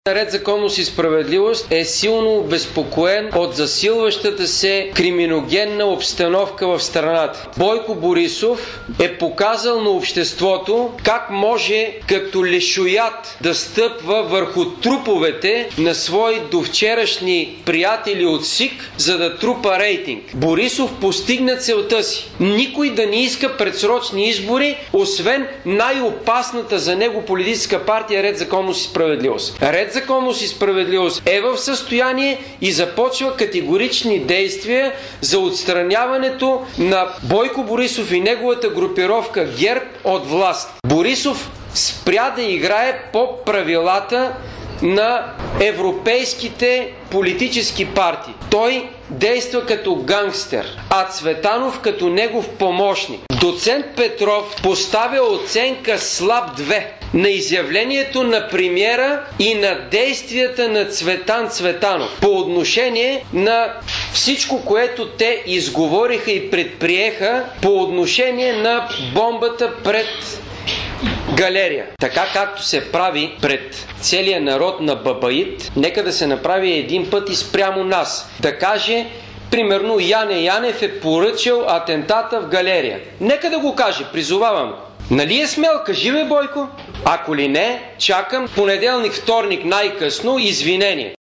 Ред, законност и справедливост е силно обезпокоен от засилващата се криминогенна обстановка в страната. Бойко Борисов е показал на обществото как може като лешоят да стъпва върху труповете на свои довчерашни приятели от СИК, за да трупа рейтинг. Борисов постигна целта си. Никой да не иска предсрочни избори, освен най-опасната за него политическа партия Ред, законност и справедливост. Ред, законност и справедливост е в състояние и започва категорични действия за отстраняването на Бойко Борисов и неговата групировка ГЕРБ от власт. Борисов спря да играе по правилата на европейските политически партии. Той действа като гангстер, а Цветанов като негов помощник. Доцент Петров поставя оценка слаб 2 на изявлението на премиера и на действията на Цветан Цветанов по отношение на всичко, което те изговориха и предприеха по отношение на бомбата пред Галерия. Така както се прави пред целия народ на Бабаит, нека да се направи един път и спрямо нас. Да каже, примерно, Яне Янев е поръчал атентата в Галерия. Нека да го каже, призовавам. Нали е смел? Кажи, бе, Бойко. Ако ли не, чакам понеделник, вторник най-късно извинение.